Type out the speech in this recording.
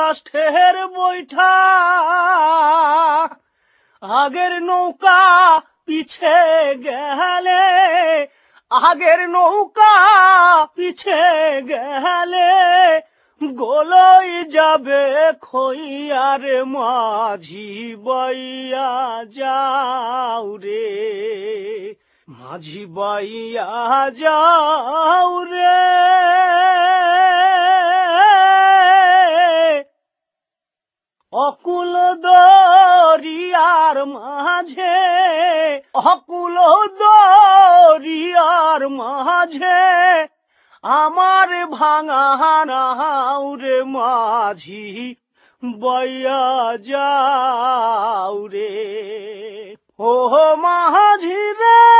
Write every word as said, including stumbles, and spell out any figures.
কাষ্ঠের বৈঠা আগের নৌকা পিছে গেলে আগের নৌকা পিছে গেলে গোলই যাবে খইয়ারে মাঝি বাইয়া যাও রে মাঝি বাইয়া যাও রে অকুল দরিয়ার মাঝে অকুল দরিয়ার মাঝে আমার ভাঙা নাও রে মাঝি বাইয়া যাও রে ও মাঝি রে।